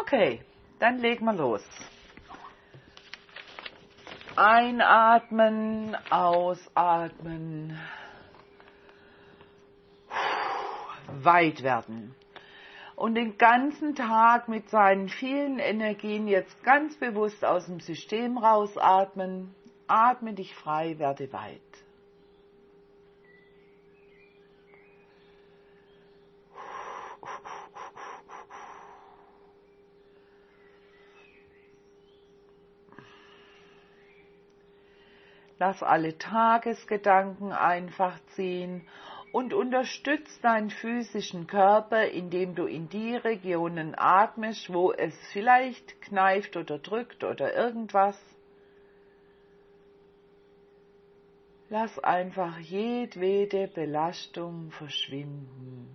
Okay, dann legen wir los. Einatmen, ausatmen. Weit werden. Und den ganzen Tag mit seinen vielen Energien jetzt ganz bewusst aus dem System rausatmen. Atme dich frei, werde weit. Lass alle Tagesgedanken einfach ziehen und unterstütz deinen physischen Körper, indem du in die Regionen atmest, wo es vielleicht kneift oder drückt oder irgendwas. Lass einfach jedwede Belastung verschwinden.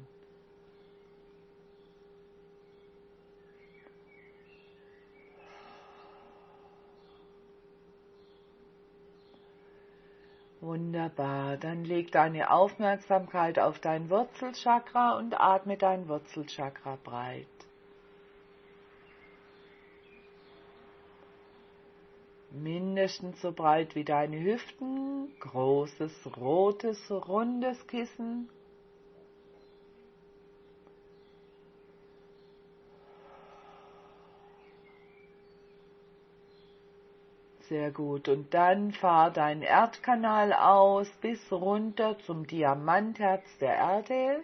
Wunderbar, dann leg deine Aufmerksamkeit auf dein Wurzelchakra und atme dein Wurzelchakra breit. Mindestens so breit wie deine Hüften, großes, rotes, rundes Kissen. Sehr gut. Und dann fahr deinen Erdkanal aus bis runter zum Diamantherz der Erde.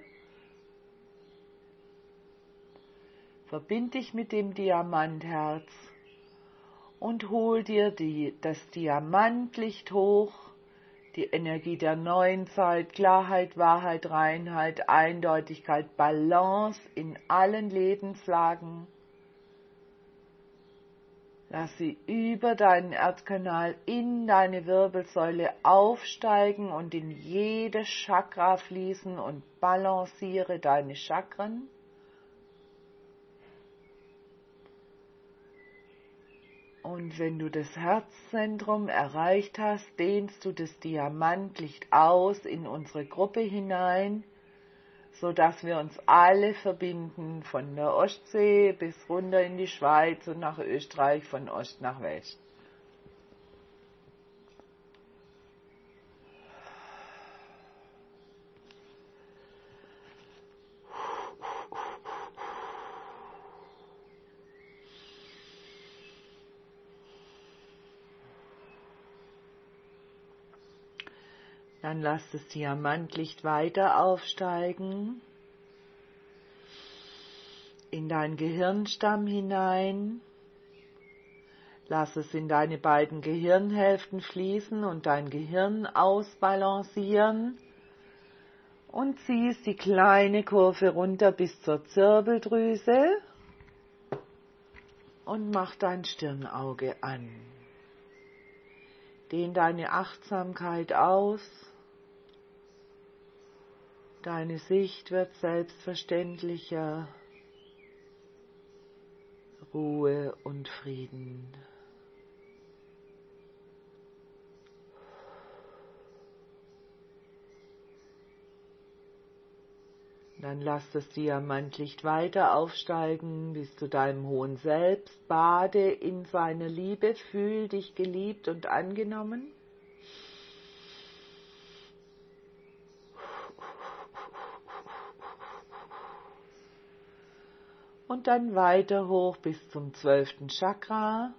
Verbind dich mit dem Diamantherz und hol dir das Diamantlicht hoch, die Energie der neuen Zeit, Klarheit, Wahrheit, Reinheit, Eindeutigkeit, Balance in allen Lebenslagen. Lass sie über deinen Erdkanal in deine Wirbelsäule aufsteigen und in jedes Chakra fließen und balanciere deine Chakren. Und wenn du das Herzzentrum erreicht hast, dehnst du das Diamantlicht aus in unsere Gruppe hinein, sodass wir uns alle verbinden, von der Ostsee bis runter in die Schweiz und nach Österreich, von Ost nach West. Dann lass das Diamantlicht weiter aufsteigen in deinen Gehirnstamm hinein. Lass es in deine beiden Gehirnhälften fließen und dein Gehirn ausbalancieren. Und ziehst die kleine Kurve runter bis zur Zirbeldrüse und mach dein Stirnauge an. Dehn deine Achtsamkeit aus. Deine Sicht wird selbstverständlicher. Ruhe und Frieden. Dann lass das Diamantlicht weiter aufsteigen bis zu deinem hohen Selbst. Bade in seiner Liebe, fühl dich geliebt und angenommen. Und dann weiter hoch bis zum 12. Chakra.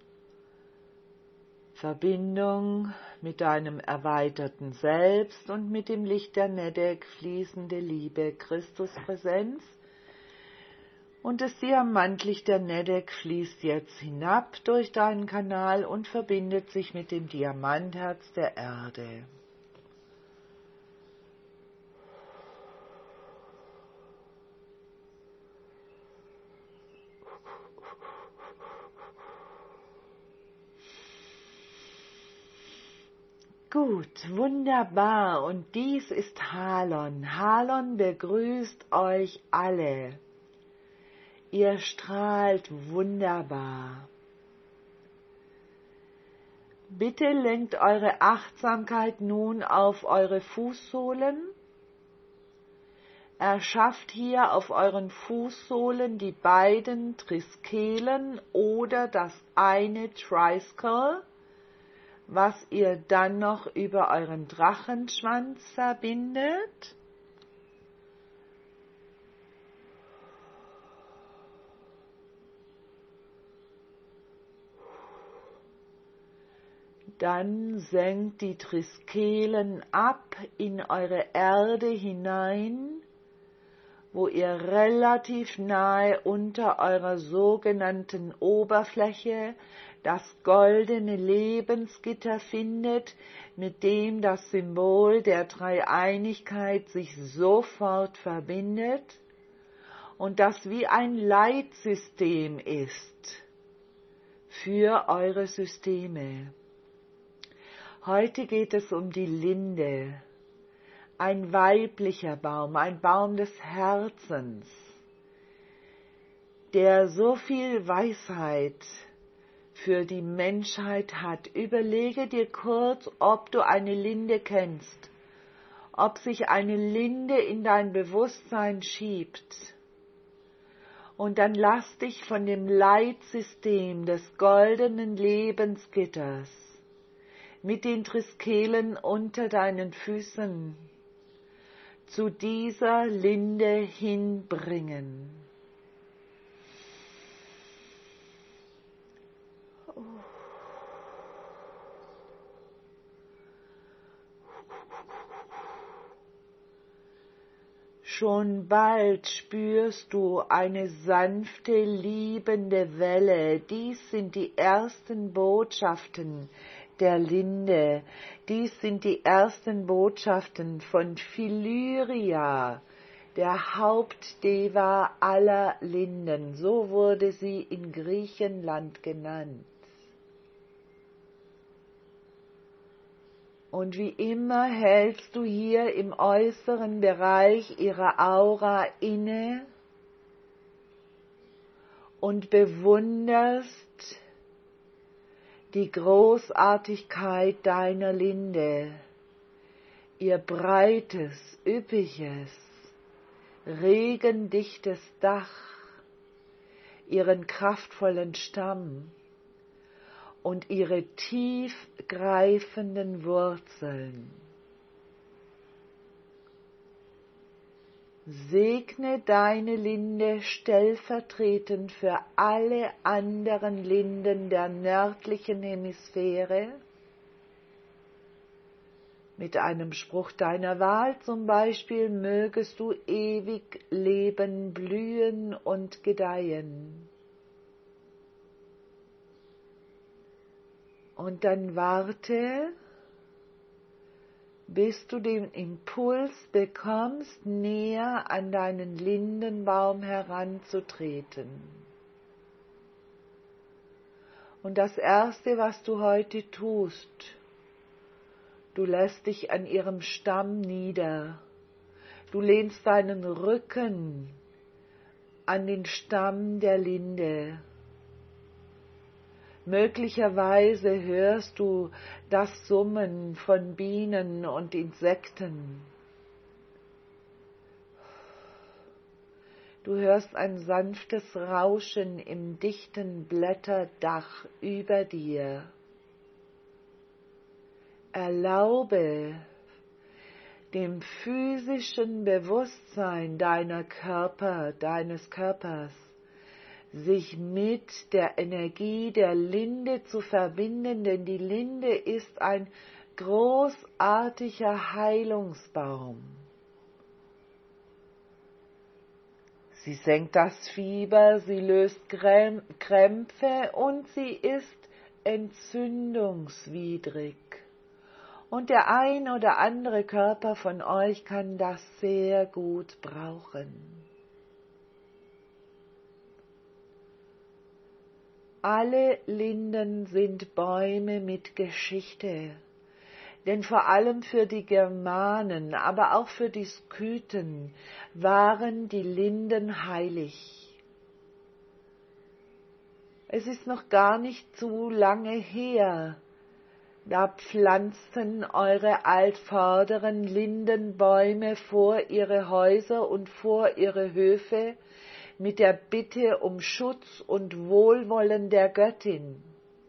Verbindung mit deinem erweiterten Selbst und mit dem Licht der Nedek, fließende Liebe, Christuspräsenz. Und das Diamantlicht der Nedek fließt jetzt hinab durch deinen Kanal und verbindet sich mit dem Diamantherz der Erde. Gut, wunderbar. Und dies ist Halon. Halon begrüßt euch alle. Ihr strahlt wunderbar. Bitte lenkt eure Achtsamkeit nun auf eure Fußsohlen. Erschafft hier auf euren Fußsohlen die beiden Triskelen oder das eine Triskele, was ihr dann noch über euren Drachenschwanz verbindet. Dann senkt die Triskelen ab in eure Erde hinein, wo ihr relativ nahe unter eurer sogenannten Oberfläche das goldene Lebensgitter findet, mit dem das Symbol der Dreieinigkeit sich sofort verbindet und das wie ein Leitsystem ist für eure Systeme. Heute geht es um die Linde, ein weiblicher Baum, ein Baum des Herzens, der so viel Weisheit für die Menschheit hat. Überlege dir kurz, ob du eine Linde kennst, ob sich eine Linde in dein Bewusstsein schiebt. Und dann lass dich von dem Leitsystem des goldenen Lebensgitters mit den Triskelen unter deinen Füßen zu dieser Linde hinbringen. Schon bald spürst du eine sanfte, liebende Welle. Dies sind die ersten Botschaften der Linde. Dies sind die ersten Botschaften von Philyria, der Hauptdeva aller Linden. So wurde sie in Griechenland genannt. Und wie immer hältst du hier im äußeren Bereich ihrer Aura inne und bewunderst die Großartigkeit deiner Linde, ihr breites, üppiges, regendichtes Dach, ihren kraftvollen Stamm und ihre tiefgreifenden Wurzeln. Segne deine Linde stellvertretend für alle anderen Linden der nördlichen Hemisphäre mit einem Spruch deiner Wahl, zum Beispiel: Mögest du ewig leben, blühen und gedeihen. Und dann warte, bis du den Impuls bekommst, näher an deinen Lindenbaum heranzutreten. Und das Erste, was du heute tust, du lässt dich an ihrem Stamm nieder. Du lehnst deinen Rücken an den Stamm der Linde. Möglicherweise hörst du das Summen von Bienen und Insekten. Du hörst ein sanftes Rauschen im dichten Blätterdach über dir. Erlaube dem physischen Bewusstsein deines Körpers, sich mit der Energie der Linde zu verbinden, denn die Linde ist ein großartiger Heilungsbaum. Sie senkt das Fieber, sie löst Krämpfe und sie ist entzündungswidrig. Und der ein oder andere Körper von euch kann das sehr gut brauchen. Alle Linden sind Bäume mit Geschichte, denn vor allem für die Germanen, aber auch für die Skythen waren die Linden heilig. Es ist noch gar nicht zu lange her, Da pflanzten eure Altvorderen Lindenbäume vor ihre Häuser und vor ihre Höfe mit der Bitte um Schutz und Wohlwollen der Göttin.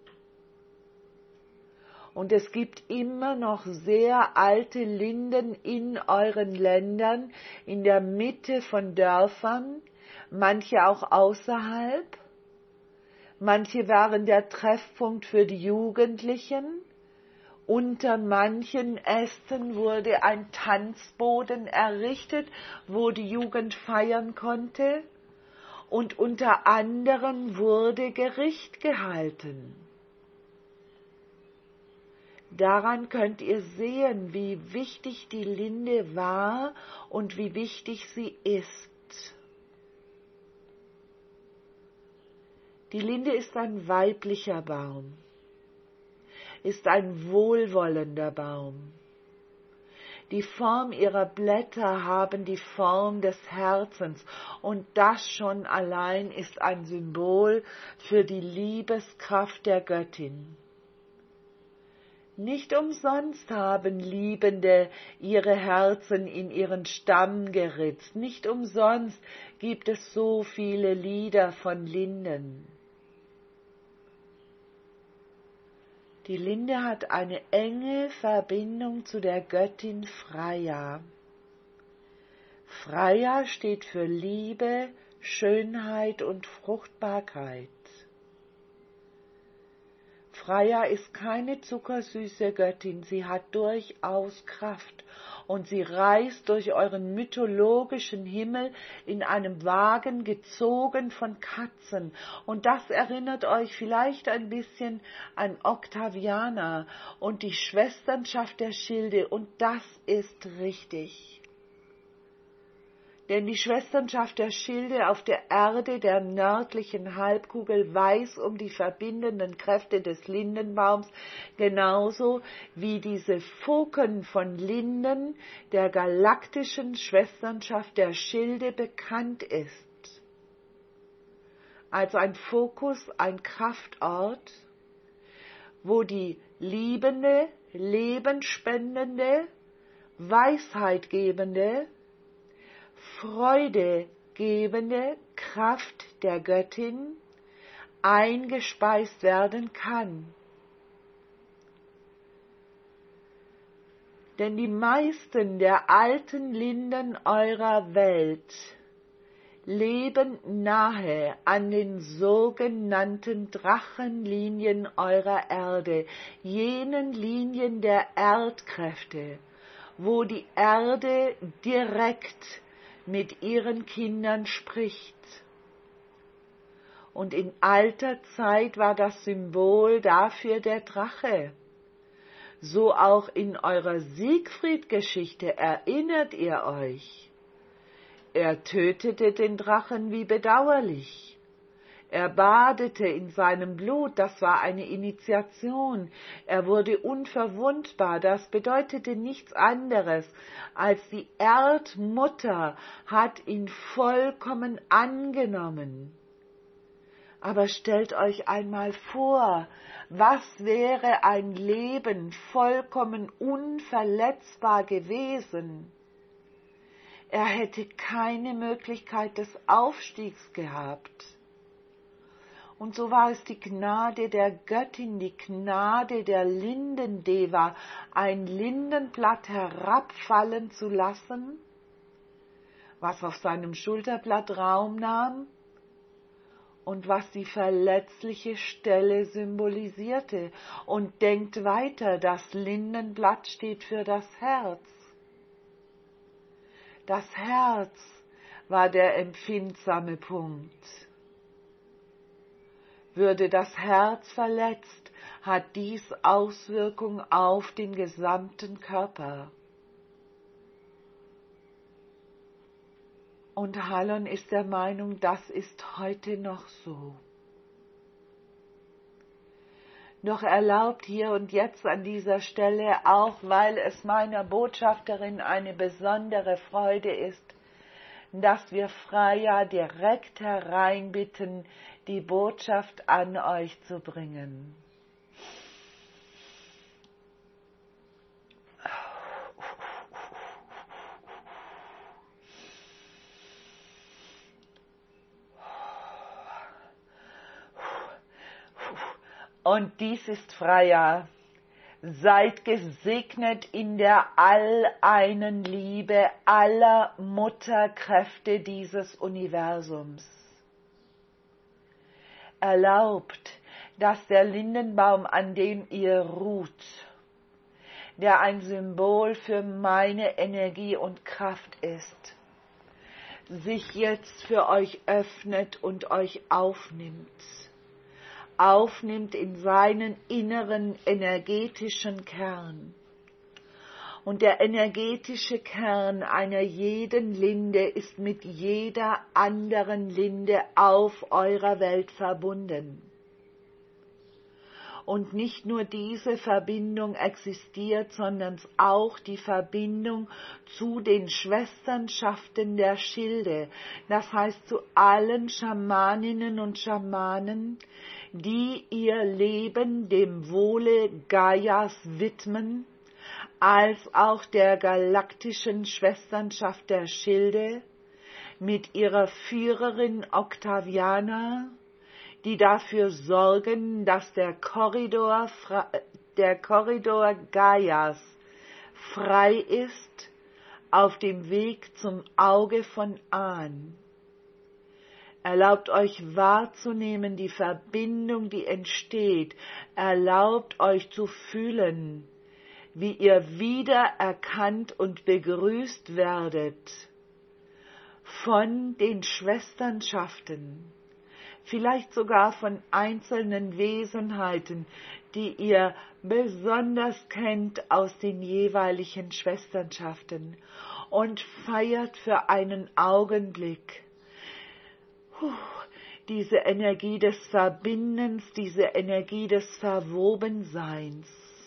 Und es gibt immer noch sehr alte Linden in euren Ländern, in der Mitte von Dörfern, manche auch außerhalb. Manche waren der Treffpunkt für die Jugendlichen. Unter manchen Ästen wurde ein Tanzboden errichtet, wo die Jugend feiern konnte, und unter anderen wurde Gericht gehalten. Daran könnt ihr sehen, wie wichtig die Linde war und wie wichtig sie ist. Die Linde ist ein weiblicher Baum, ist ein wohlwollender Baum. Die Form ihrer Blätter haben die Form des Herzens, und das schon allein ist ein Symbol für die Liebeskraft der Göttin. Nicht umsonst haben Liebende ihre Herzen in ihren Stamm geritzt, nicht umsonst gibt es so viele Lieder von Linden. Die Linde hat eine enge Verbindung zu der Göttin Freya. Freya steht für Liebe, Schönheit und Fruchtbarkeit. Freya ist keine zuckersüße Göttin, sie hat durchaus Kraft und sie reist durch euren mythologischen Himmel in einem Wagen gezogen von Katzen. Und das erinnert euch vielleicht ein bisschen an Octaviana und die Schwesternschaft der Schilde, und das ist richtig. Denn die Schwesternschaft der Schilde auf der Erde der nördlichen Halbkugel weiß um die verbindenden Kräfte des Lindenbaums, genauso wie diese Foken von Linden der galaktischen Schwesternschaft der Schilde bekannt ist. Als ein Fokus, ein Kraftort, wo die liebende, lebenspendende, weisheitgebende, freudegebende Kraft der Göttin eingespeist werden kann. Denn die meisten der alten Linden eurer Welt leben nahe an den sogenannten Drachenlinien eurer Erde, jenen Linien der Erdkräfte, wo die Erde direkt mit ihren Kindern spricht. Und in alter Zeit war das Symbol dafür der Drache. So auch in eurer Siegfried-Geschichte, erinnert ihr euch? Er tötete den Drachen wie bedauerlich. Er badete in seinem Blut, das war eine Initiation. Er wurde unverwundbar, das bedeutete nichts anderes, als die Erdmutter hat ihn vollkommen angenommen. Aber stellt euch einmal vor, was wäre ein Leben vollkommen unverletzbar gewesen? Er hätte keine Möglichkeit des Aufstiegs gehabt. Und so war es die Gnade der Göttin, die Gnade der Lindendeva, ein Lindenblatt herabfallen zu lassen, was auf seinem Schulterblatt Raum nahm und was die verletzliche Stelle symbolisierte. Und denkt weiter, das Lindenblatt steht für das Herz. Das Herz war der empfindsame Punkt. Würde das Herz verletzt, hat dies Auswirkungen auf den gesamten Körper. Und Hallon ist der Meinung, das ist heute noch so. Doch erlaubt hier und jetzt an dieser Stelle, auch weil es meiner Botschafterin eine besondere Freude ist, dass wir Freya direkt hereinbitten, die Botschaft an euch zu bringen. Und dies ist Freya. Seid gesegnet in der alleinen Liebe aller Mutterkräfte dieses Universums. Erlaubt, dass der Lindenbaum, an dem ihr ruht, der ein Symbol für meine Energie und Kraft ist, sich jetzt für euch öffnet und euch aufnimmt in seinen inneren energetischen Kern. Und der energetische Kern einer jeden Linde ist mit jeder anderen Linde auf eurer Welt verbunden. Und nicht nur diese Verbindung existiert, sondern auch die Verbindung zu den Schwesternschaften der Schilde, das heißt zu allen Schamaninnen und Schamanen, die ihr Leben dem Wohle Gaias widmen, als auch der galaktischen Schwesternschaft der Schilde mit ihrer Führerin Octaviana, die dafür sorgen, dass der Korridor Gaias frei ist auf dem Weg zum Auge von An. Erlaubt euch wahrzunehmen die Verbindung, die entsteht. Erlaubt euch zu fühlen, wie ihr wiedererkannt und begrüßt werdet von den Schwesternschaften, vielleicht sogar von einzelnen Wesenheiten, die ihr besonders kennt aus den jeweiligen Schwesternschaften, und feiert für einen Augenblick diese Energie des Verbindens, diese Energie des Verwobenseins.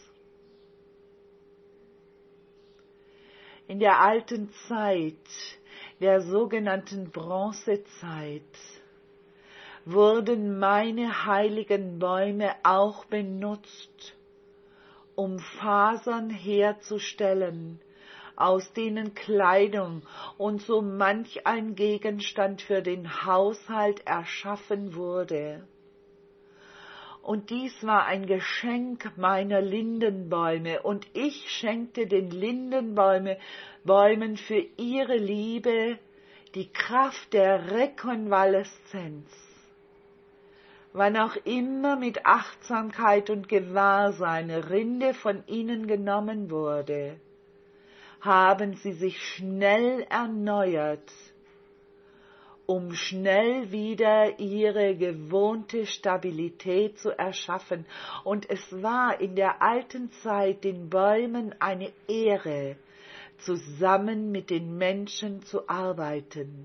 In der alten Zeit, der sogenannten Bronzezeit, wurden meine heiligen Bäume auch benutzt, um Fasern herzustellen, aus denen Kleidung und so manch ein Gegenstand für den Haushalt erschaffen wurde. Und dies war ein Geschenk meiner Lindenbäume, und ich schenkte den Lindenbäumen für ihre Liebe die Kraft der Rekonvaleszenz. Wann auch immer mit Achtsamkeit und Gewahrsein Rinde von ihnen genommen wurde, haben sie sich schnell erneuert, um schnell wieder ihre gewohnte Stabilität zu erschaffen. Und es war in der alten Zeit den Bäumen eine Ehre, zusammen mit den Menschen zu arbeiten.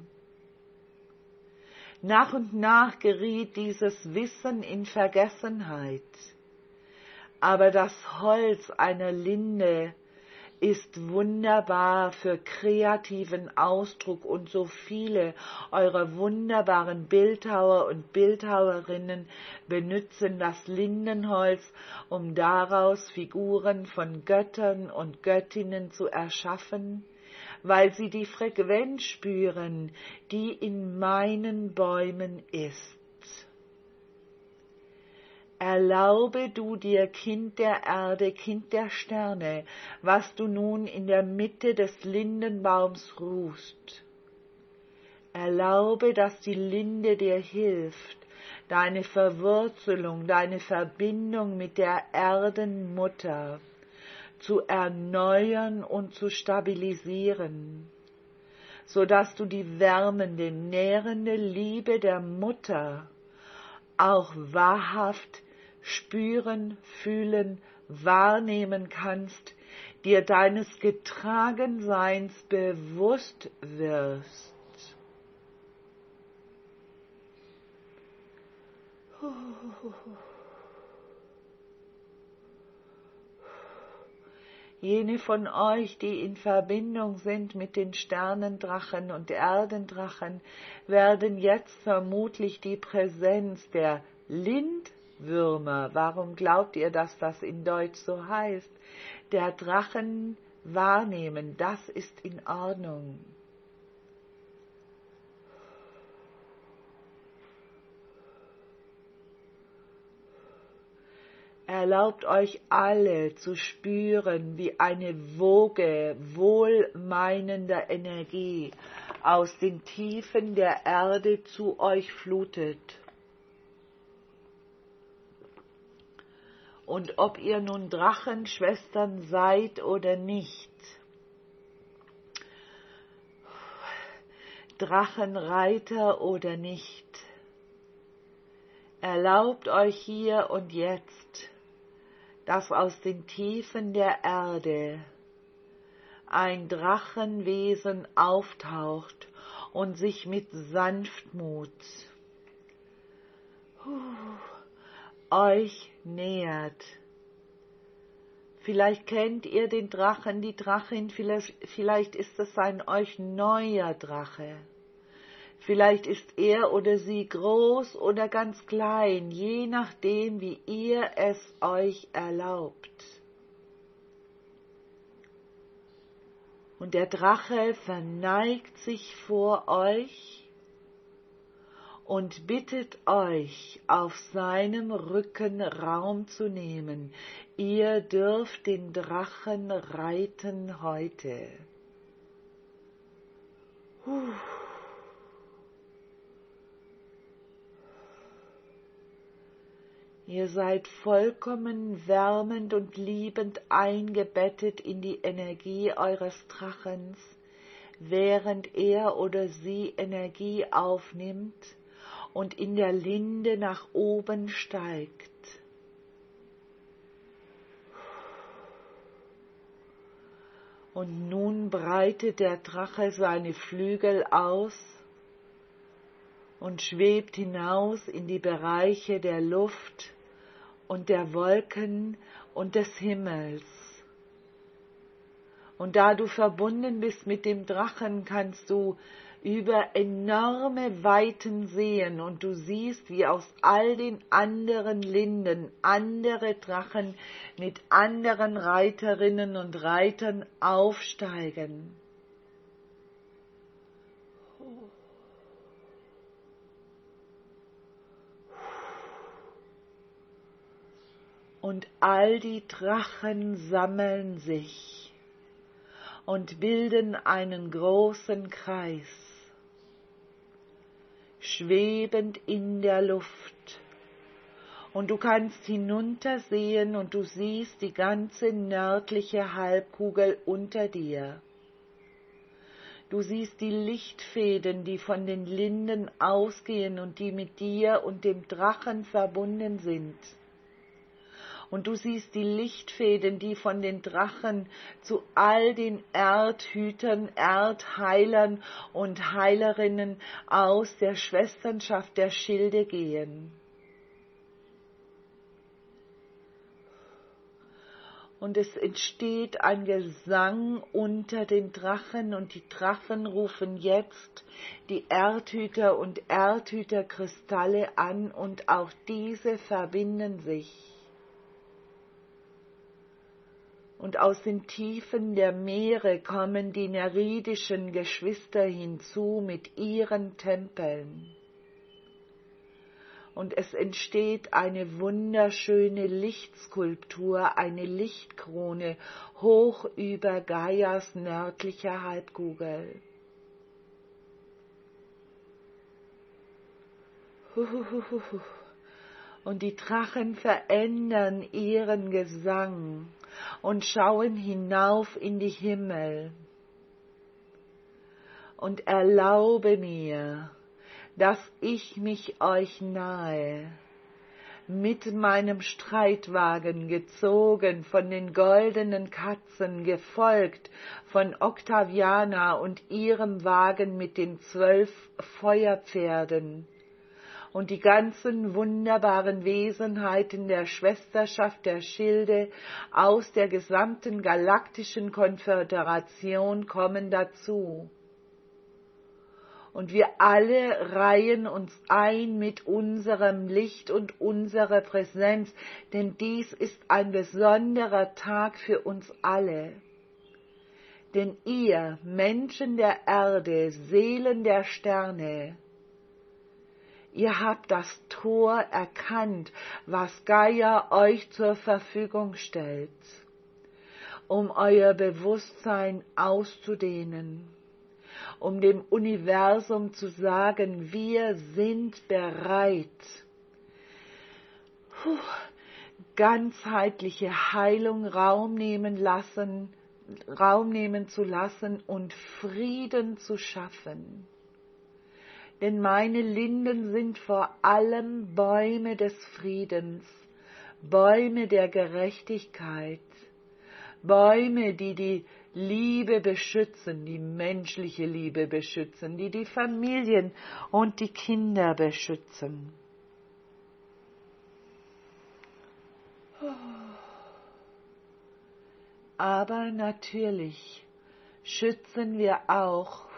Nach und nach geriet dieses Wissen in Vergessenheit, aber das Holz einer Linde ist wunderbar für kreativen Ausdruck, und so viele eurer wunderbaren Bildhauer und Bildhauerinnen benutzen das Lindenholz, um daraus Figuren von Göttern und Göttinnen zu erschaffen, weil sie die Frequenz spüren, die in meinen Bäumen ist. Erlaube du dir, Kind der Erde, Kind der Sterne, was du nun in der Mitte des Lindenbaums ruhst. Erlaube, dass die Linde dir hilft, deine Verwurzelung, deine Verbindung mit der Erdenmutter zu erneuern und zu stabilisieren, so dass du die wärmende, nährende Liebe der Mutter auch wahrhaft spüren, fühlen, wahrnehmen kannst, dir deines Getragenseins bewusst wirst. Jene von euch, die in Verbindung sind mit den Sternendrachen und Erdendrachen, werden jetzt vermutlich die Präsenz der Lindwürmer, warum glaubt ihr, dass das in Deutsch so heißt, der Drachen wahrnehmen. Das ist in Ordnung. Erlaubt euch alle zu spüren, wie eine Woge wohlmeinender Energie aus den Tiefen der Erde zu euch flutet. Und ob ihr nun Drachenschwestern seid oder nicht, Drachenreiter oder nicht, erlaubt euch hier und jetzt, dass aus den Tiefen der Erde ein Drachenwesen auftaucht und sich mit Sanftmut euch nähert. Vielleicht kennt ihr den Drachen, die Drachin, vielleicht ist es ein euch neuer Drache. Vielleicht ist er oder sie groß oder ganz klein, je nachdem, wie ihr es euch erlaubt. Und der Drache verneigt sich vor euch und bittet euch, auf seinem Rücken Raum zu nehmen. Ihr dürft den Drachen reiten heute. Ihr seid vollkommen wärmend und liebend eingebettet in die Energie eures Drachens, während er oder sie Energie aufnimmt und in der Linde nach oben steigt. Und nun breitet der Drache seine Flügel aus und schwebt hinaus in die Bereiche der Luft und der Wolken und des Himmels. Und da du verbunden bist mit dem Drachen, kannst du über enorme Weiten sehen und du siehst, wie aus all den anderen Linden andere Drachen mit anderen Reiterinnen und Reitern aufsteigen. Und all die Drachen sammeln sich und bilden einen großen Kreis, schwebend in der Luft. Und du kannst hinuntersehen und du siehst die ganze nördliche Halbkugel unter dir. Du siehst die Lichtfäden, die von den Linden ausgehen und die mit dir und dem Drachen verbunden sind. Und du siehst die Lichtfäden, die von den Drachen zu all den Erdhütern, Erdheilern und Heilerinnen aus der Schwesternschaft der Schilde gehen. Und es entsteht ein Gesang unter den Drachen und die Drachen rufen jetzt die Erdhüter und Erdhüterkristalle an und auch diese verbinden sich. Und aus den Tiefen der Meere kommen die nereidischen Geschwister hinzu mit ihren Tempeln. Und es entsteht eine wunderschöne Lichtskulptur, eine Lichtkrone hoch über Gaias nördlicher Halbkugel. Und die Drachen verändern ihren Gesang und schauen hinauf in die Himmel. Und erlaube mir, dass ich mich euch nahe, mit meinem Streitwagen gezogen von den goldenen Katzen, gefolgt von Octaviana und ihrem Wagen mit den 12 Feuerpferden. Und die ganzen wunderbaren Wesenheiten der Schwesterschaft der Schilde aus der gesamten galaktischen Konföderation kommen dazu. Und wir alle reihen uns ein mit unserem Licht und unserer Präsenz, denn dies ist ein besonderer Tag für uns alle. Denn ihr, Menschen der Erde, Seelen der Sterne, Ihr habt das Tor erkannt, was Gaia euch zur Verfügung stellt, um euer Bewusstsein auszudehnen, um dem Universum zu sagen, wir sind bereit, ganzheitliche Heilung Raum nehmen zu lassen und Frieden zu schaffen. Denn meine Linden sind vor allem Bäume des Friedens, Bäume der Gerechtigkeit, Bäume, die die Liebe beschützen, die menschliche Liebe beschützen, die die Familien und die Kinder beschützen. Aber natürlich schützen wir auch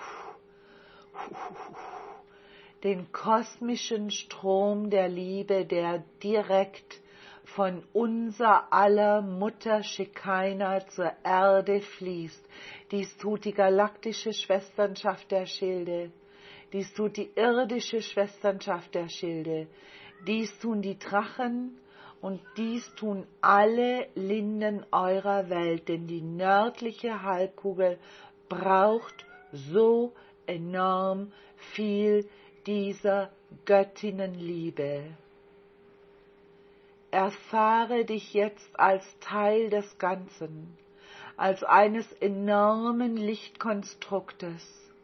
den kosmischen Strom der Liebe, der direkt von unser aller Mutter Shekinah zur Erde fließt. Dies tut die galaktische Schwesternschaft der Schilde, dies tut die irdische Schwesternschaft der Schilde, dies tun die Drachen und dies tun alle Linden eurer Welt, denn die nördliche Halbkugel braucht so enorm viel dieser Göttinnenliebe. Erfahre dich jetzt als Teil des Ganzen, als eines enormen Lichtkonstruktes,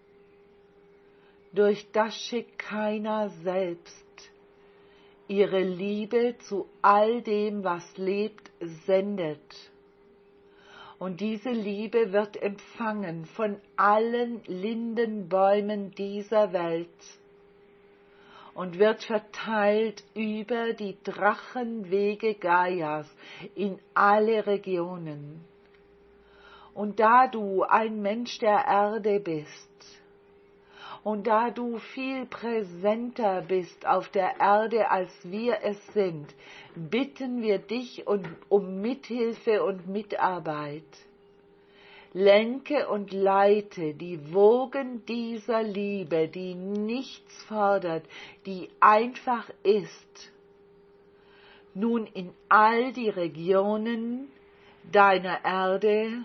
durch das Shekinah selbst ihre Liebe zu all dem, was lebt, sendet. Und diese Liebe wird empfangen von allen Lindenbäumen dieser Welt und wird verteilt über die Drachenwege Gaias in alle Regionen. Und da du ein Mensch der Erde bist, und da du viel präsenter bist auf der Erde, als wir es sind, bitten wir dich um Mithilfe und Mitarbeit. Lenke und leite die Wogen dieser Liebe, die nichts fordert, die einfach ist, nun in all die Regionen deiner Erde,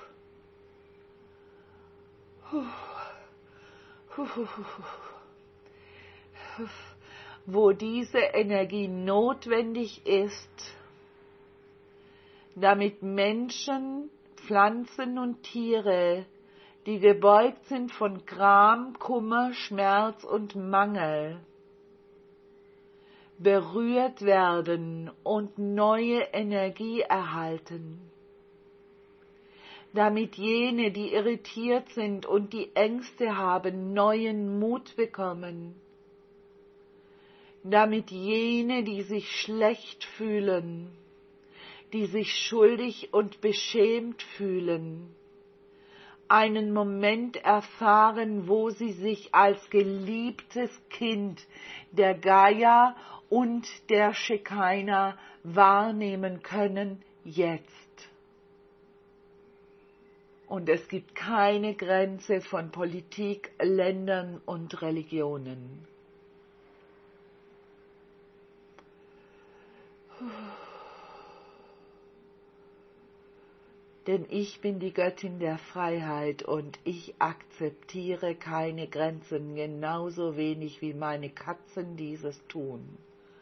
wo diese Energie notwendig ist, damit Menschen, Pflanzen und Tiere, die gebeugt sind von Gram, Kummer, Schmerz und Mangel, berührt werden und neue Energie erhalten. Damit jene, die irritiert sind und die Ängste haben, neuen Mut bekommen. Damit jene, die sich schlecht fühlen, die sich schuldig und beschämt fühlen, einen Moment erfahren, wo sie sich als geliebtes Kind der Gaia und der Shekinah wahrnehmen können, jetzt. Und es gibt keine Grenze von Politik, Ländern und Religionen. Denn ich bin die Göttin der Freiheit und ich akzeptiere keine Grenzen, genauso wenig wie meine Katzen dieses tun.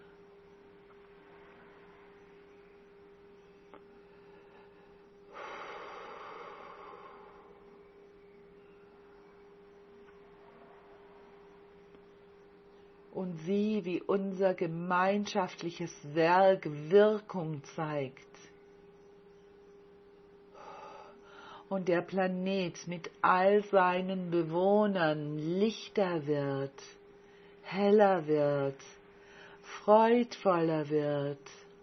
Und sieh, wie unser gemeinschaftliches Werk Wirkung zeigt. Und der Planet mit all seinen Bewohnern lichter wird, heller wird, freudvoller wird.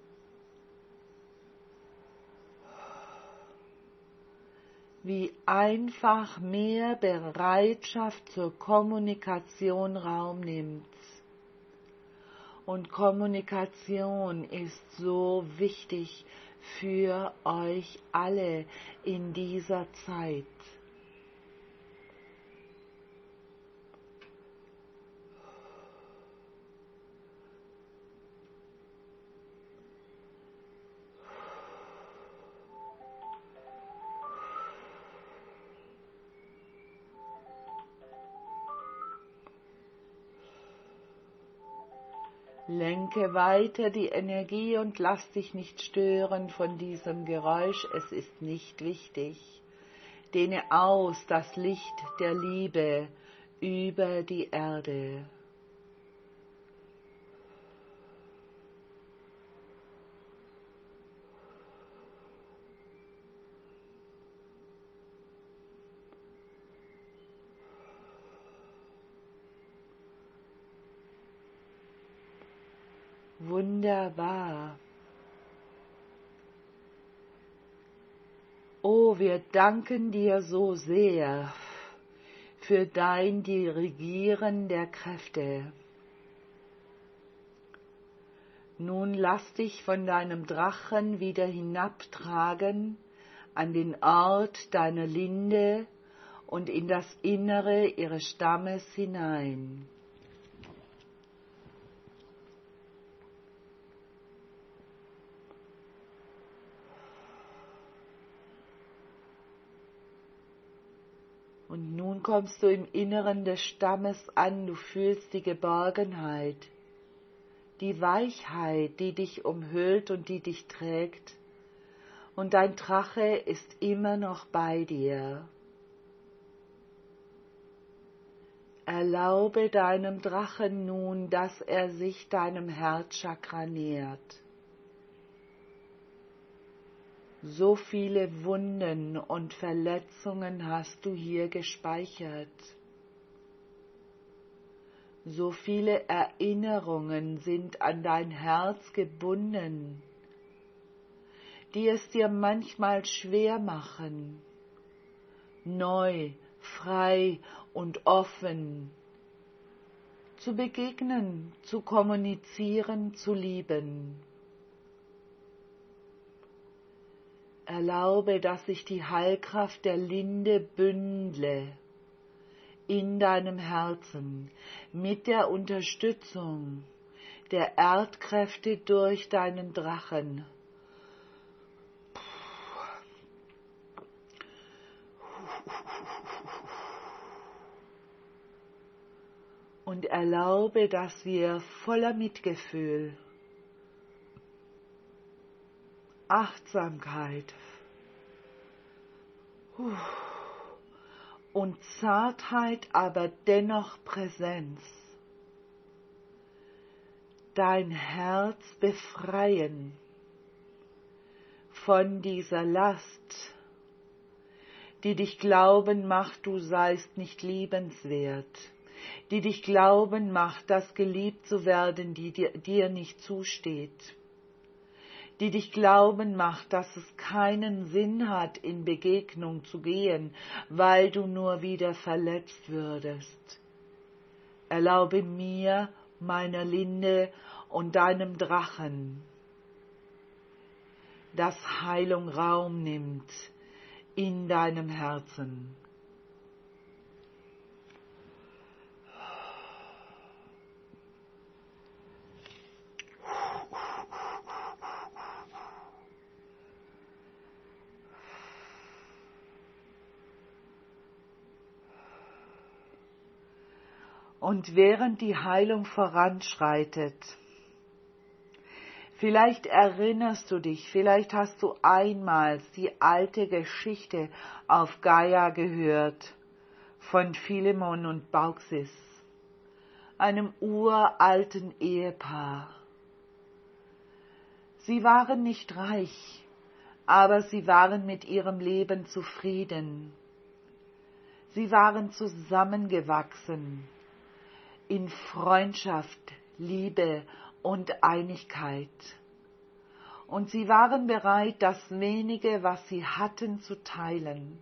Wie einfach mehr Bereitschaft zur Kommunikation Raum nimmt. Und Kommunikation ist so wichtig für euch alle in dieser Zeit. Lenke weiter die Energie und lass dich nicht stören von diesem Geräusch, es ist nicht wichtig. Dehne aus das Licht der Liebe über die Erde. Wunderbar. Oh, wir danken dir so sehr für dein Dirigieren der Kräfte. Nun lass dich von deinem Drachen wieder hinabtragen an den Ort deiner Linde und in das Innere ihres Stammes hinein. Und nun kommst du im Inneren des Stammes an, du fühlst die Geborgenheit, die Weichheit, die dich umhüllt und die dich trägt. Und dein Drache ist immer noch bei dir. Erlaube deinem Drachen nun, dass er sich deinem Herzchakra nähert. So viele Wunden und Verletzungen hast du hier gespeichert. So viele Erinnerungen sind an dein Herz gebunden, die es dir manchmal schwer machen, neu, frei und offen zu begegnen, zu kommunizieren, zu lieben. Erlaube, dass sich die Heilkraft der Linde bündle in deinem Herzen mit der Unterstützung der Erdkräfte durch deinen Drachen. Und erlaube, dass wir voller Mitgefühl, Achtsamkeit und Zartheit, aber dennoch Präsenz, dein Herz befreien von dieser Last, die dich glauben macht, du seist nicht liebenswert, die dich glauben macht, dass geliebt zu werden, die dir nicht zusteht, die dich glauben macht, dass es keinen Sinn hat, in Begegnung zu gehen, weil du nur wieder verletzt würdest. Erlaube mir, meiner Linde und deinem Drachen, dass Heilung Raum nimmt in deinem Herzen. Und während die Heilung voranschreitet, vielleicht erinnerst du dich, vielleicht hast du einmal die alte Geschichte auf Gaia gehört von Philemon und Bauxis, einem uralten Ehepaar. Sie waren nicht reich, aber sie waren mit ihrem Leben zufrieden. Sie waren zusammengewachsen in Freundschaft, Liebe und Einigkeit. Und sie waren bereit, das wenige, was sie hatten, zu teilen.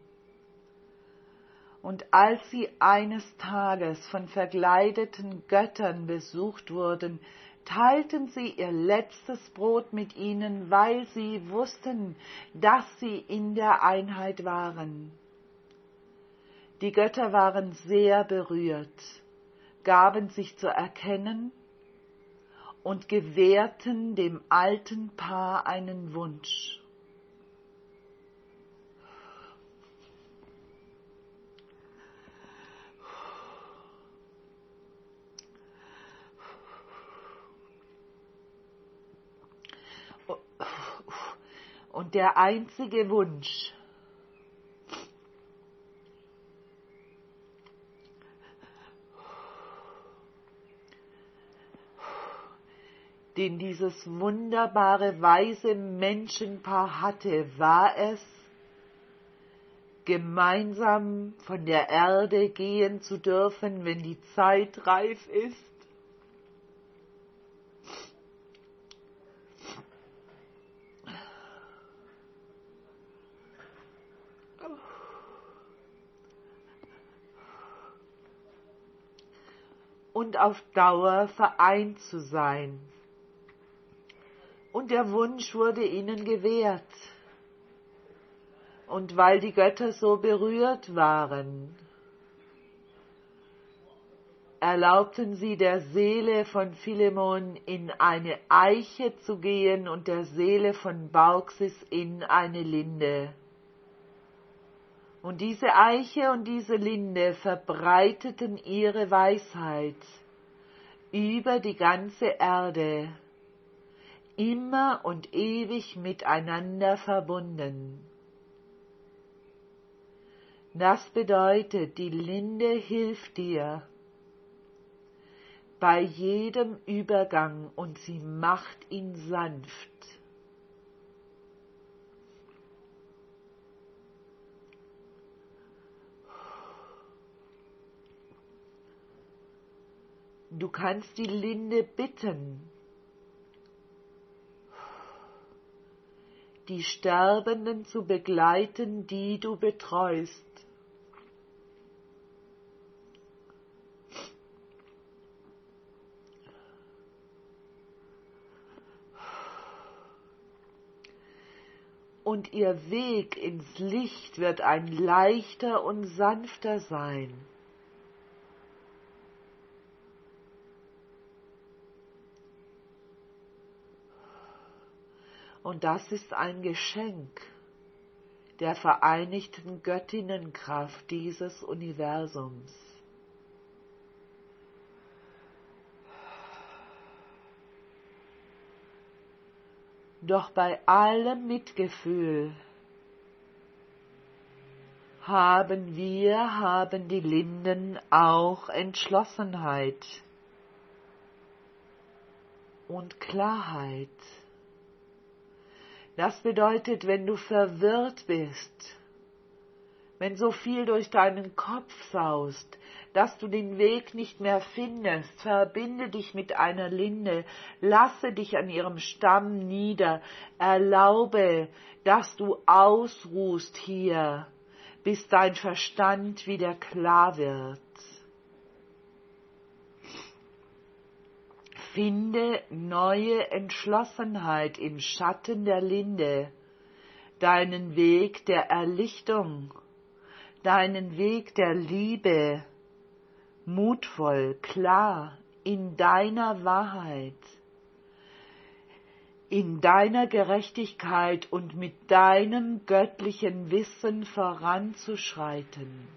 Und als sie eines Tages von verkleideten Göttern besucht wurden, teilten sie ihr letztes Brot mit ihnen, weil sie wussten, dass sie in der Einheit waren. Die Götter waren sehr berührt, gaben sich zu erkennen und gewährten dem alten Paar einen Wunsch. Und der einzige Wunsch, den dieses wunderbare, weise Menschenpaar hatte, war es, gemeinsam von der Erde gehen zu dürfen, wenn die Zeit reif ist. Und auf Dauer vereint zu sein. Und der Wunsch wurde ihnen gewährt. Und weil die Götter so berührt waren, erlaubten sie der Seele von Philemon in eine Eiche zu gehen und der Seele von Bauxis in eine Linde. Und diese Eiche und diese Linde verbreiteten ihre Weisheit über die ganze Erde, immer und ewig miteinander verbunden. Das bedeutet, die Linde hilft dir bei jedem Übergang und sie macht ihn sanft. Du kannst die Linde bitten, die Sterbenden zu begleiten, die du betreust. Und ihr Weg ins Licht wird ein leichter und sanfter sein. Und das ist ein Geschenk der vereinigten Göttinnenkraft dieses Universums. Doch bei allem Mitgefühl haben die Linden auch Entschlossenheit und Klarheit. Das bedeutet, wenn du verwirrt bist, wenn so viel durch deinen Kopf saust, dass du den Weg nicht mehr findest, verbinde dich mit einer Linde, lasse dich an ihrem Stamm nieder, erlaube, dass du ausruhst hier, bis dein Verstand wieder klar wird. Finde neue Entschlossenheit im Schatten der Linde, deinen Weg der Erlichtung, deinen Weg der Liebe, mutvoll, klar, in deiner Wahrheit, in deiner Gerechtigkeit und mit deinem göttlichen Wissen voranzuschreiten.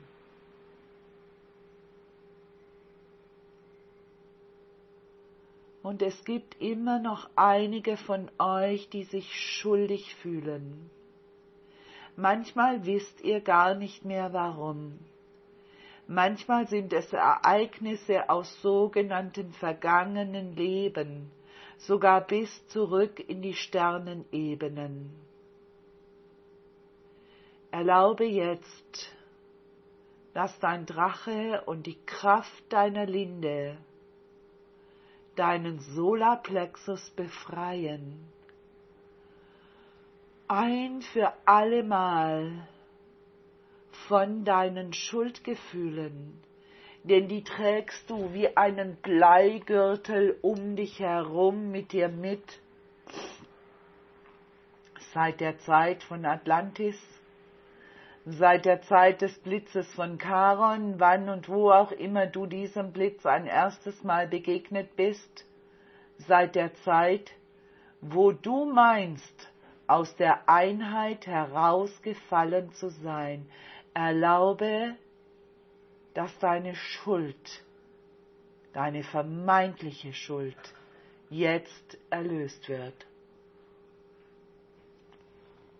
Und es gibt immer noch einige von euch, die sich schuldig fühlen. Manchmal wisst ihr gar nicht mehr warum. Manchmal sind es Ereignisse aus sogenannten vergangenen Leben, sogar bis zurück in die Sternenebenen. Erlaube jetzt, dass dein Drache und die Kraft deiner Linde deinen Solarplexus befreien. Ein für allemal von deinen Schuldgefühlen, denn die trägst du wie einen Bleigürtel um dich herum mit dir mit, seit der Zeit von Atlantis, seit der Zeit des Blitzes von Charon, wann und wo auch immer du diesem Blitz ein erstes Mal begegnet bist, seit der Zeit, wo du meinst, aus der Einheit herausgefallen zu sein. Erlaube, dass deine Schuld, deine vermeintliche Schuld, jetzt erlöst wird.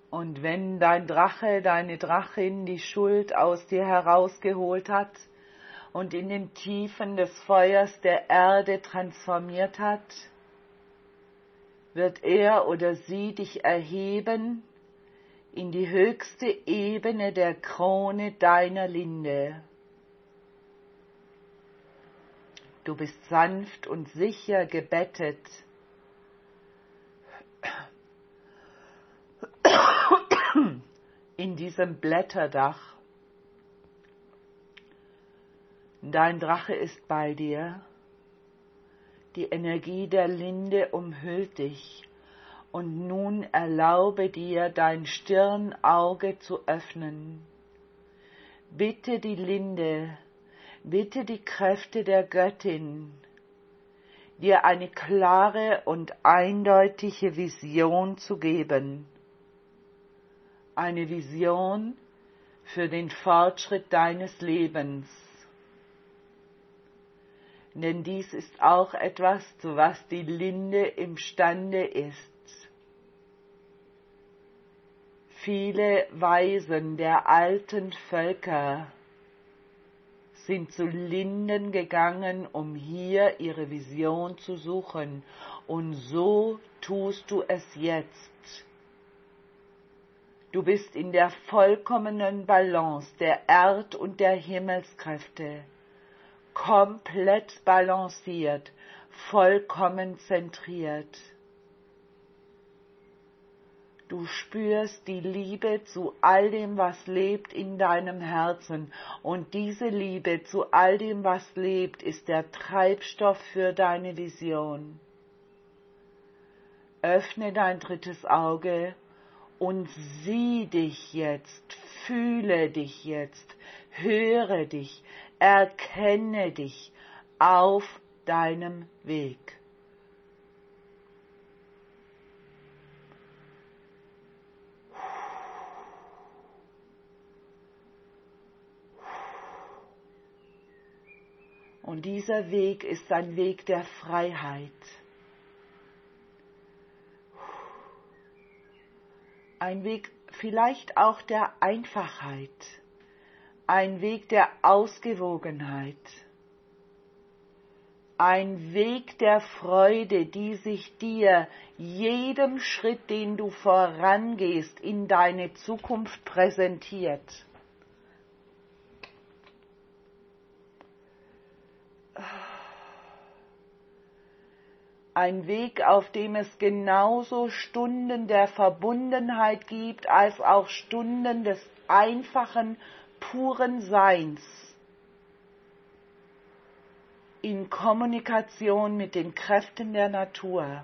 Und wenn dein Drache, deine Drachin die Schuld aus dir herausgeholt hat und in den Tiefen des Feuers der Erde transformiert hat, wird er oder sie dich erheben in die höchste Ebene der Krone deiner Linde. Du bist sanft und sicher gebettet in diesem Blätterdach. Dein Drache ist bei dir. Die Energie der Linde umhüllt dich. Und nun erlaube dir, dein Stirnauge zu öffnen. Bitte die Linde, bitte die Kräfte der Göttin, dir eine klare und eindeutige Vision zu geben. Eine Vision für den Fortschritt deines Lebens. Denn dies ist auch etwas, zu was die Linde imstande ist. Viele Weisen der alten Völker sind zu Linden gegangen, um hier ihre Vision zu suchen. Und so tust du es jetzt. Du bist in der vollkommenen Balance der Erd- und der Himmelskräfte, komplett balanciert, vollkommen zentriert. Du spürst die Liebe zu all dem, was lebt in deinem Herzen. Und diese Liebe zu all dem, was lebt, ist der Treibstoff für deine Vision. Öffne dein drittes Auge und sieh dich jetzt, fühle dich jetzt, höre dich, erkenne dich auf deinem Weg. Und dieser Weg ist ein Weg der Freiheit. Ein Weg vielleicht auch der Einfachheit. Ein Weg der Ausgewogenheit. Ein Weg der Freude, die sich dir jedem Schritt, den du vorangehst, in deine Zukunft präsentiert. Ein Weg, auf dem es genauso Stunden der Verbundenheit gibt, als auch Stunden des einfachen, puren Seins. In Kommunikation mit den Kräften der Natur.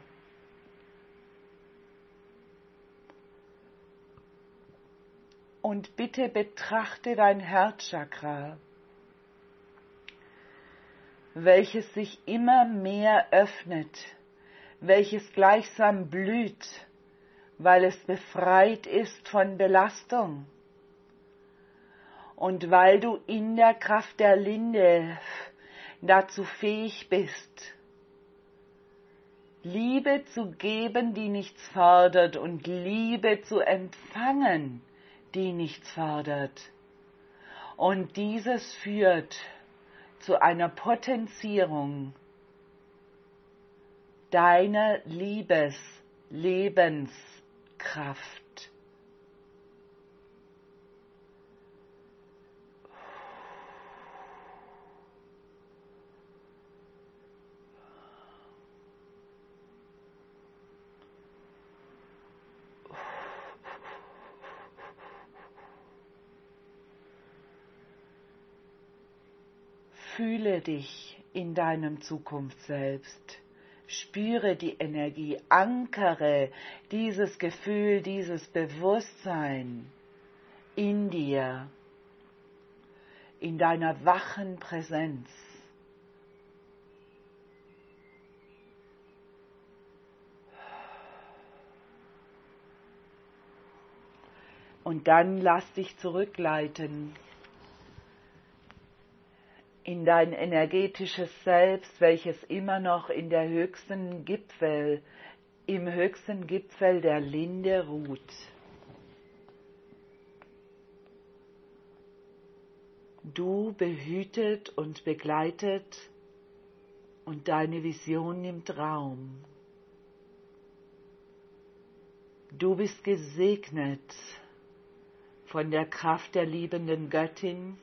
Und bitte betrachte dein Herzchakra, welches sich immer mehr öffnet, welches gleichsam blüht, weil es befreit ist von Belastung. Und weil du in der Kraft der Linde dazu fähig bist, Liebe zu geben, die nichts fordert, und Liebe zu empfangen, die nichts fordert. Und dieses führt zu einer Potenzierung deiner Lebenskraft. Fühle dich in deinem Zukunft selbst. Spüre die Energie, ankere dieses Gefühl, dieses Bewusstsein in dir, in deiner wachen Präsenz. Und dann lass dich zurückleiten in dein energetisches Selbst, welches immer noch im höchsten Gipfel der Linde ruht. du behütet und begleitet und deine Vision nimmt Raum. Du bist gesegnet von der Kraft der liebenden Göttin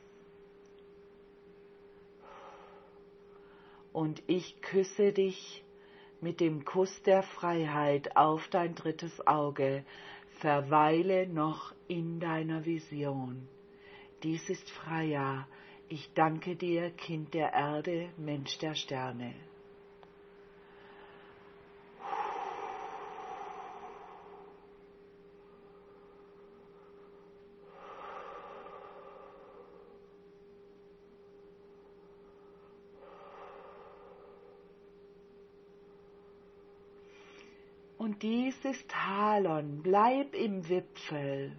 und ich küsse dich mit dem Kuss der Freiheit auf dein drittes Auge. Verweile noch in deiner Vision. Dies ist Freya. Ich danke dir, Kind der Erde, Mensch der Sterne. Und dies ist Halon, bleib im Wipfel.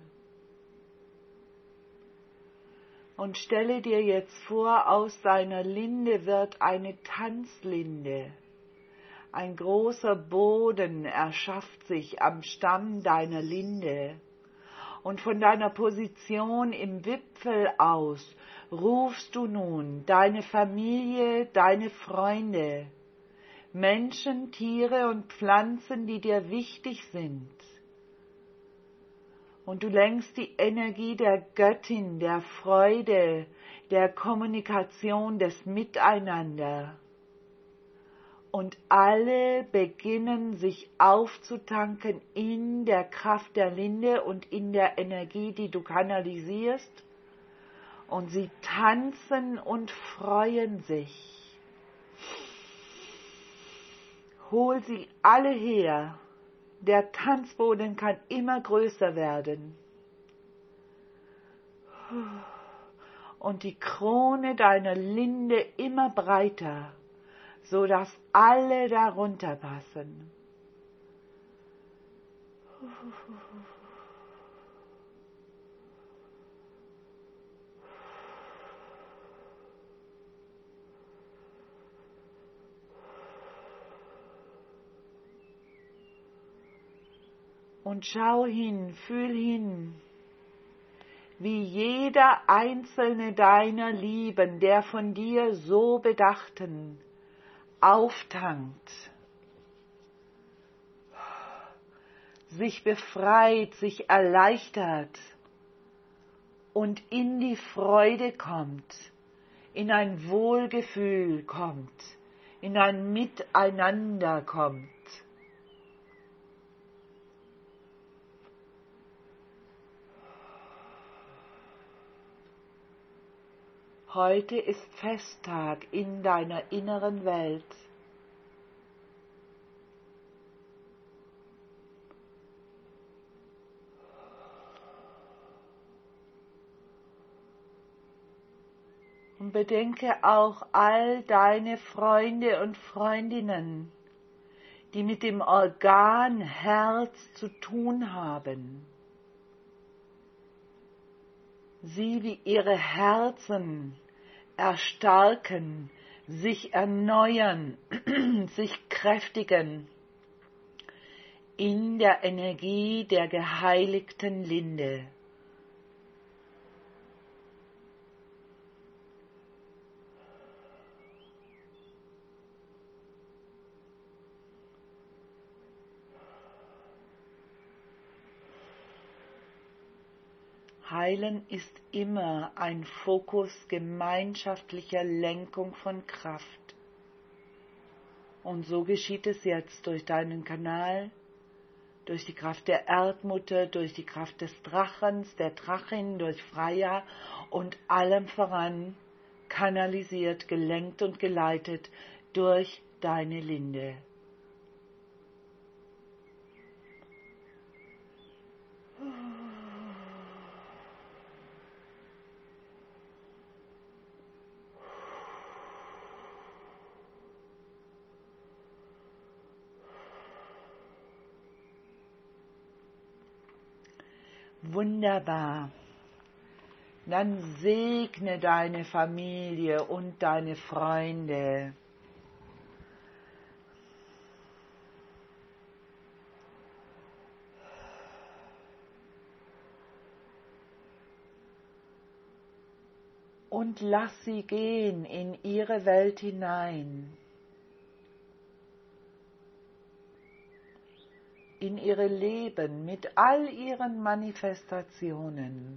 Und stelle dir jetzt vor, aus seiner Linde wird eine Tanzlinde. Ein großer Boden erschafft sich am Stamm deiner Linde. Und von deiner Position im Wipfel aus rufst du nun deine Familie, deine Freunde, Menschen, Tiere und Pflanzen, die dir wichtig sind. Und du lenkst die Energie der Göttin, der Freude, der Kommunikation, des Miteinander. Und alle beginnen sich aufzutanken in der Kraft der Linde und in der Energie, die du kanalisierst. Und sie tanzen und freuen sich. Hol sie alle her. Der Tanzboden kann immer größer werden. Und die Krone deiner Linde immer breiter, so dass alle darunter passen. Und schau hin, fühl hin, wie jeder einzelne deiner Lieben, der von dir so Bedachten, auftankt, sich befreit, sich erleichtert und in die Freude kommt, in ein Wohlgefühl kommt, in ein Miteinander kommt. Heute ist Festtag in deiner inneren Welt. Und bedenke auch all deine Freunde und Freundinnen, die mit dem Organ Herz zu tun haben. Sieh, wie ihre Herzen erstarken, sich erneuern, sich kräftigen in der Energie der geheiligten Linde. Heilen ist immer ein Fokus gemeinschaftlicher Lenkung von Kraft. Und so geschieht es jetzt durch deinen Kanal, durch die Kraft der Erdmutter, durch die Kraft des Drachens, der Drachin, durch Freya und allem voran kanalisiert, gelenkt und geleitet durch deine Linde. Wunderbar. Dann segne deine Familie und deine Freunde. und lass sie gehen in ihre Welt hinein, in ihre Leben mit all ihren Manifestationen.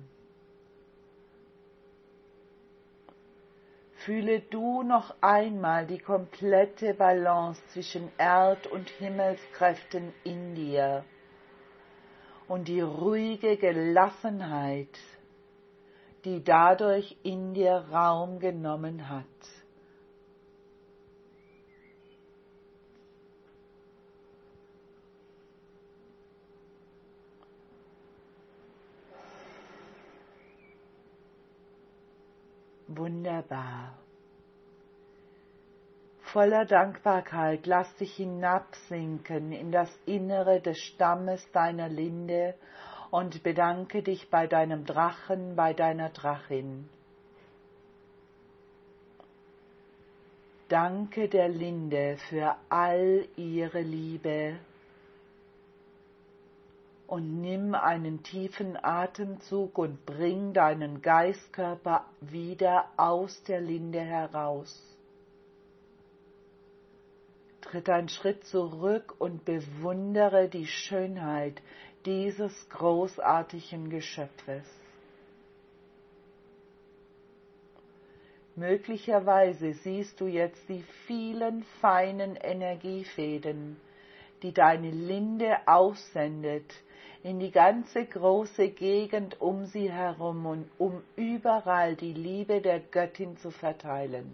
Fühle du noch einmal die komplette Balance zwischen Erd- und Himmelskräften in dir und die ruhige Gelassenheit, die dadurch in dir Raum genommen hat. Wunderbar. Voller Dankbarkeit lass dich hinabsinken in das Innere des Stammes deiner Linde und bedanke dich bei deinem Drachen, bei deiner Drachin. Danke der Linde für all ihre Liebe und nimm einen tiefen Atemzug und bring deinen Geistkörper wieder aus der Linde heraus. Tritt einen Schritt zurück und bewundere die Schönheit dieses großartigen Geschöpfes. Möglicherweise siehst du jetzt die vielen feinen Energiefäden, die deine Linde aussendet, in die ganze große Gegend um sie herum und um überall die Liebe der Göttin zu verteilen.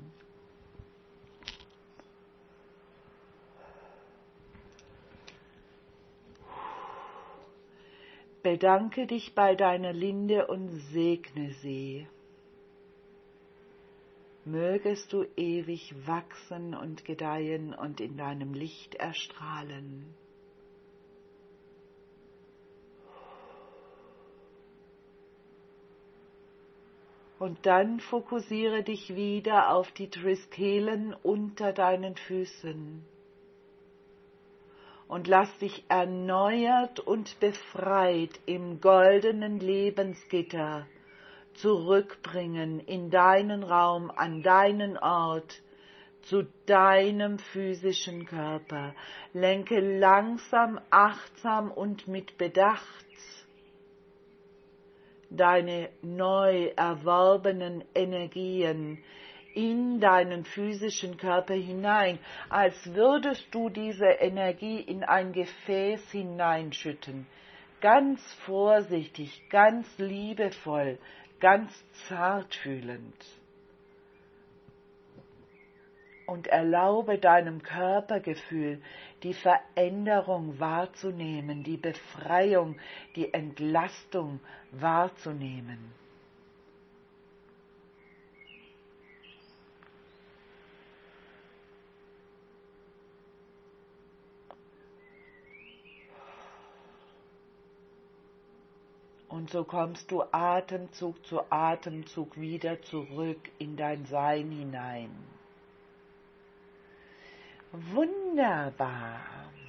Bedanke dich bei deiner Linde und segne sie. Mögest du ewig wachsen und gedeihen und in deinem Licht erstrahlen. Und dann fokussiere dich wieder auf die Triskelen unter deinen Füßen und lass dich erneuert und befreit im goldenen Lebensgitter zurückbringen in deinen Raum, an deinen Ort, zu deinem physischen Körper. Lenke langsam, achtsam und mit Bedacht deine neu erworbenen Energien in deinen physischen Körper hinein, als würdest du diese Energie in ein Gefäß hineinschütten. Ganz vorsichtig, ganz liebevoll, ganz zartfühlend. Und erlaube deinem Körpergefühl, die Veränderung wahrzunehmen, die Befreiung, die Entlastung wahrzunehmen. Und so kommst du Atemzug zu Atemzug wieder zurück in dein Sein hinein. Wunderbar.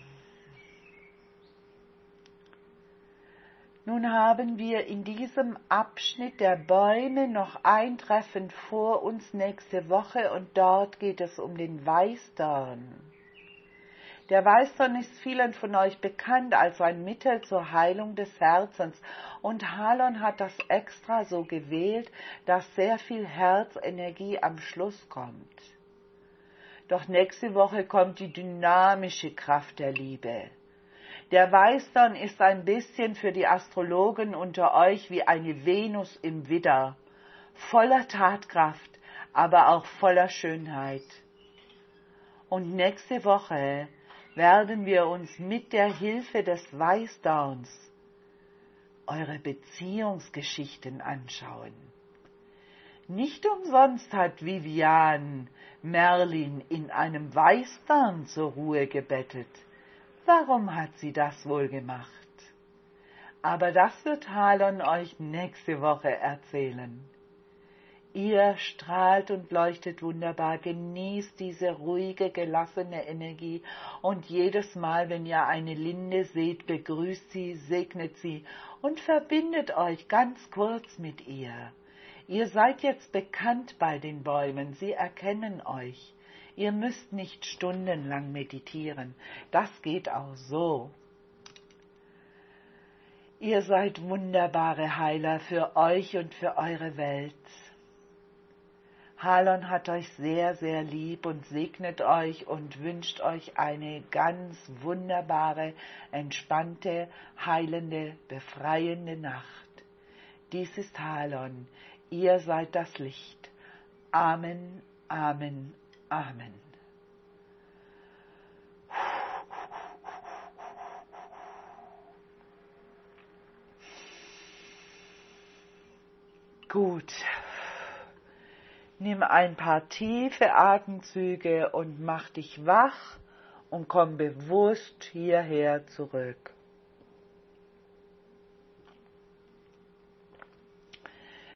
Nun haben wir in diesem Abschnitt der Bäume noch ein Treffen vor uns nächste Woche und dort geht es um den Weißdorn. Der Weißdorn ist vielen von euch bekannt als ein Mittel zur Heilung des Herzens und Halon hat das extra so gewählt, dass sehr viel Herzenergie am Schluss kommt. Doch nächste Woche kommt die dynamische Kraft der Liebe. Der Weißdorn ist ein bisschen für die Astrologen unter euch wie eine Venus im Widder, voller Tatkraft, aber auch voller Schönheit. Und nächste Woche werden wir uns mit der Hilfe des Weißdorns eure Beziehungsgeschichten anschauen. Nicht umsonst hat Vivian Merlin in einem Weißdorn zur Ruhe gebettelt. Warum hat sie das wohl gemacht? Aber das wird Halon euch nächste Woche erzählen. Ihr strahlt und leuchtet wunderbar, genießt diese ruhige, gelassene Energie und jedes Mal, wenn ihr eine Linde seht, begrüßt sie, segnet sie und verbindet euch ganz kurz mit ihr. Ihr seid jetzt bekannt bei den Bäumen, sie erkennen euch. Ihr müsst nicht stundenlang meditieren, das geht auch so. Ihr seid wunderbare Heiler für euch und für eure Welt. Halon hat euch sehr, sehr lieb und segnet euch und wünscht euch eine ganz wunderbare, entspannte, heilende, befreiende Nacht. Dies ist Halon, ihr seid das Licht. Amen, Amen, Amen. Gut. Nimm ein paar tiefe Atemzüge und mach dich wach und komm bewusst hierher zurück.